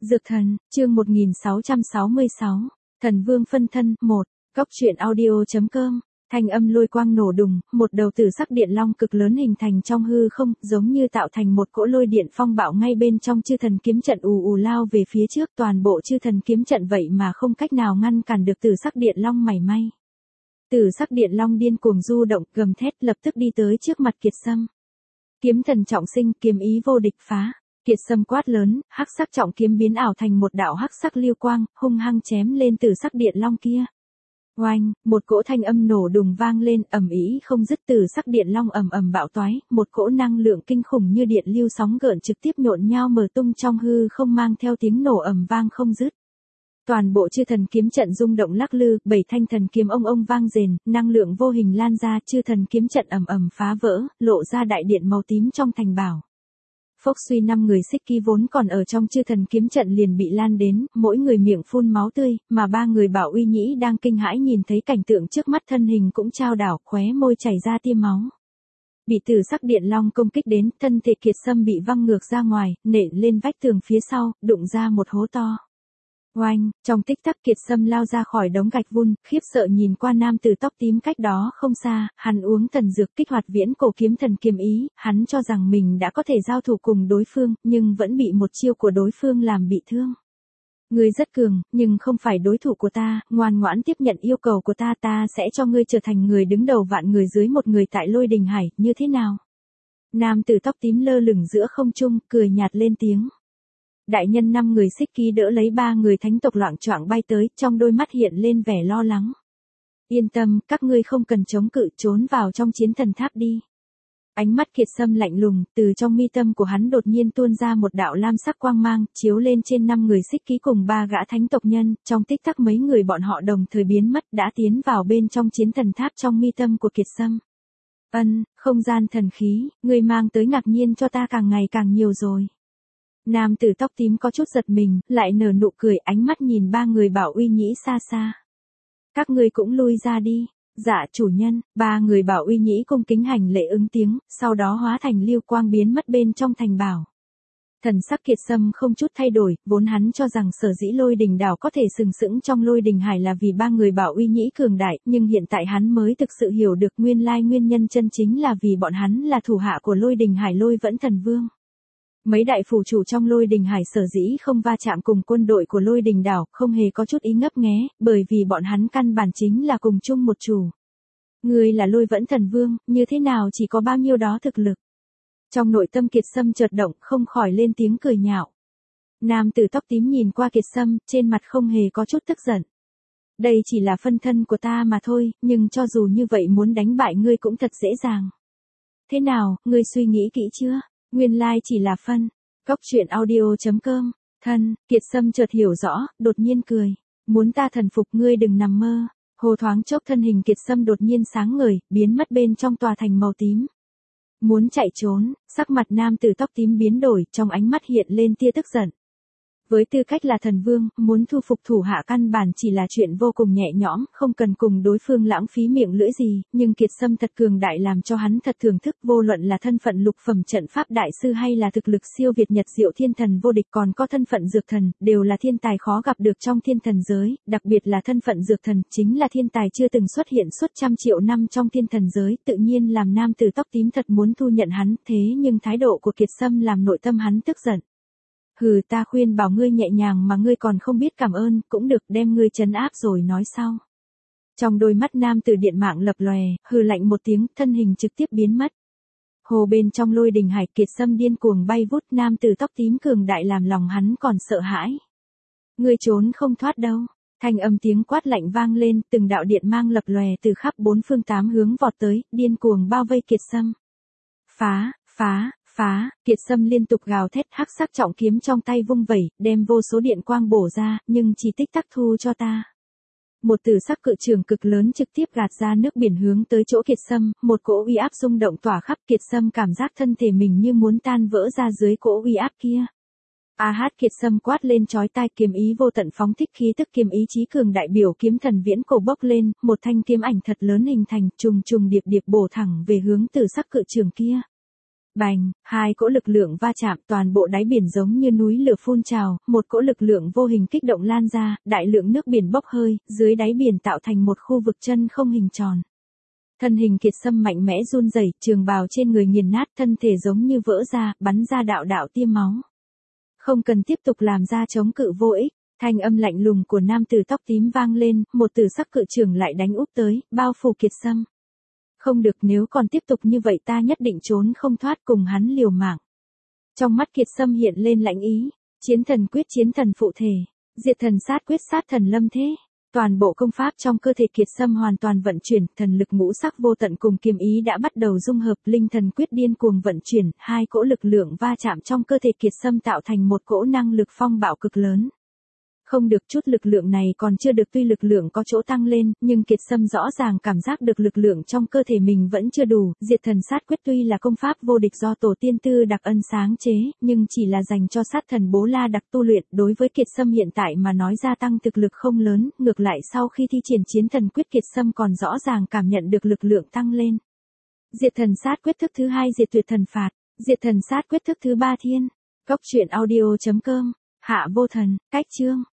Dược thần, chương 1666, Thần Vương phân thân, 1, Cóc truyện audio.com, thanh âm lôi quang nổ đùng, một đầu tử sắc điện long cực lớn hình thành trong hư không, giống như tạo thành một cỗ lôi điện phong bạo ngay bên trong chư thần kiếm trận ù ù lao về phía trước, toàn bộ chư thần kiếm trận vậy mà không cách nào ngăn cản được tử sắc điện long mảy may. Tử sắc điện long điên cuồng du động, gầm thét lập tức đi tới trước mặt Kiệt Sâm. Kiếm thần trọng sinh, kiếm ý vô địch phá. Kiệt Sâm quát lớn, hắc sắc trọng kiếm biến ảo thành một đạo hắc sắc lưu quang, hung hăng chém lên tử sắc điện long kia. Oanh, một cỗ thanh âm nổ đùng vang lên, ầm ĩ không dứt, tử sắc điện long ầm ầm bạo toái, một cỗ năng lượng kinh khủng như điện lưu sóng gợn trực tiếp nhộn nhao mở tung trong hư không, mang theo tiếng nổ ầm vang không dứt. Toàn bộ chư thần kiếm trận rung động lắc lư, 7 thanh thần kiếm ông vang rền, năng lượng vô hình lan ra, chư thần kiếm trận ầm ầm phá vỡ, lộ ra đại điện màu tím trong thành bảo. Phốc suy, 5 người xích ký vốn còn ở trong chư thần kiếm trận liền bị lan đến, mỗi người miệng phun máu tươi, mà 3 người Bảo Uy Nhĩ đang kinh hãi nhìn thấy cảnh tượng trước mắt, thân hình cũng chao đảo, khóe môi chảy ra tia máu. Bị tử sắc điện long công kích đến, thân thể Kiệt Sâm bị văng ngược ra ngoài, nện lên vách tường phía sau, đụng ra một hố to. Oanh, trong tích tắc Kiệt Sâm lao ra khỏi đống gạch vun, khiếp sợ nhìn qua nam tử tóc tím cách đó không xa, hắn uống thần dược kích hoạt viễn cổ kiếm thần kiếm ý, hắn cho rằng mình đã có thể giao thủ cùng đối phương, nhưng vẫn bị một chiêu của đối phương làm bị thương. Ngươi rất cường, nhưng không phải đối thủ của ta, ngoan ngoãn tiếp nhận yêu cầu của ta, ta sẽ cho ngươi trở thành người đứng đầu vạn người dưới một người tại Lôi Đình Hải, như thế nào? Nam tử tóc tím lơ lửng giữa không trung, cười nhạt lên tiếng. Đại nhân 5 người xích ký đỡ lấy 3 người thánh tộc loạng choạng bay tới, trong đôi mắt hiện lên vẻ lo lắng. Yên tâm, các ngươi không cần chống cự, trốn vào trong chiến thần tháp đi. Ánh mắt Kiệt Sâm lạnh lùng, từ trong mi tâm của hắn đột nhiên tuôn ra một đạo lam sắc quang mang, chiếu lên trên 5 người xích ký cùng 3 gã thánh tộc nhân, trong tích tắc mấy người bọn họ đồng thời biến mất, đã tiến vào bên trong chiến thần tháp trong mi tâm của Kiệt Sâm. Không gian thần khí, ngươi mang tới ngạc nhiên cho ta càng ngày càng nhiều rồi. Nam tử tóc tím có chút giật mình, lại nở nụ cười, ánh mắt nhìn 3 người Bảo Uy Nhĩ xa xa. Các ngươi cũng lui ra đi. Dạ chủ nhân. 3 người Bảo Uy Nhĩ cung kính hành lễ ứng tiếng, sau đó hóa thành lưu quang biến mất bên trong thành bảo. Thần sắc Kiệt Sâm không chút thay đổi, vốn hắn cho rằng sở dĩ Lôi Đình đảo có thể sừng sững trong Lôi Đình Hải là vì 3 người Bảo Uy Nhĩ cường đại, nhưng hiện tại hắn mới thực sự hiểu được nguyên lai nguyên nhân chân chính là vì bọn hắn là thủ hạ của Lôi Đình Hải Lôi Vẫn Thần Vương. Mấy đại phủ chủ trong Lôi Đình Hải sở dĩ không va chạm cùng quân đội của Lôi Đình đảo, không hề có chút ý ngấp nghé, bởi vì bọn hắn căn bản chính là cùng chung một chủ. Ngươi là Lôi Vẫn Thần Vương, như thế nào chỉ có bao nhiêu đó thực lực. Trong nội tâm Kiệt Sâm chợt động, không khỏi lên tiếng cười nhạo. Nam tử tóc tím nhìn qua Kiệt Sâm, trên mặt không hề có chút tức giận. Đây chỉ là phân thân của ta mà thôi, nhưng cho dù như vậy muốn đánh bại ngươi cũng thật dễ dàng. Thế nào, ngươi suy nghĩ kỹ chưa? Nguyên lai chỉ là phân. Cóc truyện audio.com. Kiệt Sâm chợt hiểu rõ, đột nhiên cười. Muốn ta thần phục ngươi đừng nằm mơ. Hồ thoáng chốc thân hình Kiệt Sâm đột nhiên sáng ngời, biến mất bên trong tòa thành màu tím. Muốn chạy trốn, sắc mặt nam tử tóc tím biến đổi, trong ánh mắt hiện lên tia tức giận. Với tư cách là thần vương, muốn thu phục thủ hạ căn bản chỉ là chuyện vô cùng nhẹ nhõm, không cần cùng đối phương lãng phí miệng lưỡi gì, nhưng Kiệt Sâm thật cường đại làm cho hắn thật thưởng thức, vô luận là thân phận lục phẩm trận pháp đại sư hay là thực lực siêu việt nhật diệu thiên thần vô địch, còn có thân phận dược thần, đều là thiên tài khó gặp được trong thiên thần giới, đặc biệt là thân phận dược thần, chính là thiên tài chưa từng xuất hiện suốt trăm triệu năm trong thiên thần giới, tự nhiên làm nam tử tóc tím thật muốn thu nhận hắn, thế nhưng thái độ của Kiệt Sâm làm nội tâm hắn tức giận. Hừ, ta khuyên bảo ngươi nhẹ nhàng mà ngươi còn không biết cảm ơn, cũng được, đem ngươi trấn áp rồi nói sau. Trong đôi mắt nam tử điện mạng lập lòe, hừ lạnh một tiếng, thân hình trực tiếp biến mất. Hồ bên trong Lôi Đình Hải, Kiệt Sâm điên cuồng bay vút, nam tử tóc tím cường đại làm lòng hắn còn sợ hãi. Ngươi trốn không thoát đâu. Thanh âm tiếng quát lạnh vang lên, từng đạo điện mang lập lòe từ khắp 4 phương 8 hướng vọt tới, điên cuồng bao vây Kiệt Sâm. Phá. Kiệt Sâm liên tục gào thét, hắc sắc trọng kiếm trong tay vung vẩy, đem vô số điện quang bổ ra, nhưng chỉ tích tắc thu cho ta. Một tử sắc cự trường cực lớn trực tiếp gạt ra nước biển hướng tới chỗ Kiệt Sâm, một cỗ uy áp rung động tỏa khắp, Kiệt Sâm cảm giác thân thể mình như muốn tan vỡ ra dưới cỗ uy áp kia. Kiệt Sâm quát lên chói tai, kiếm ý vô tận phóng thích, khí tức kiếm ý chí cường đại biểu kiếm thần viễn cổ bốc lên, một thanh kiếm ảnh thật lớn hình thành, trùng trùng điệp điệp bổ thẳng về hướng tử sắc cự trường kia. Bành, hai cỗ lực lượng va chạm, toàn bộ đáy biển giống như núi lửa phun trào, một cỗ lực lượng vô hình kích động lan ra, đại lượng nước biển bốc hơi, dưới đáy biển tạo thành một khu vực chân không hình tròn. Thân hình Kiệt Sâm mạnh mẽ run rẩy, trường bào trên người nghiền nát, thân thể giống như vỡ ra, bắn ra đạo đạo tia máu. Không cần tiếp tục làm ra chống cự vô ích, thanh âm lạnh lùng của nam tử tóc tím vang lên, một tử sắc cự trưởng lại đánh úp tới, bao phủ Kiệt Sâm. Không được, nếu còn tiếp tục như vậy ta nhất định trốn không thoát, cùng hắn liều mạng. Trong mắt Kiệt Sâm hiện lên lãnh ý, chiến thần quyết, chiến thần phụ thể, diệt thần sát quyết, sát thần lâm thế. Toàn bộ công pháp trong cơ thể Kiệt Sâm hoàn toàn vận chuyển, thần lực ngũ sắc vô tận cùng kiếm ý đã bắt đầu dung hợp, linh thần quyết điên cuồng vận chuyển, hai cỗ lực lượng va chạm trong cơ thể Kiệt Sâm tạo thành một cỗ năng lực phong bạo cực lớn. Không được, chút lực lượng này còn chưa được, tuy lực lượng có chỗ tăng lên, nhưng Kiệt Sâm rõ ràng cảm giác được lực lượng trong cơ thể mình vẫn chưa đủ, diệt thần sát quyết tuy là công pháp vô địch do tổ tiên Tư Đặc Ân sáng chế, nhưng chỉ là dành cho sát thần Bố La Đặc tu luyện, đối với Kiệt Sâm hiện tại mà nói gia tăng thực lực không lớn, ngược lại sau khi thi triển chiến thần quyết Kiệt Sâm còn rõ ràng cảm nhận được lực lượng tăng lên. Diệt thần sát quyết thức thứ 2, diệt tuyệt thần phạt, diệt thần sát quyết thức thứ 3 thiên. Góc truyện audio.com, Hạ Vô Thần, cách chương.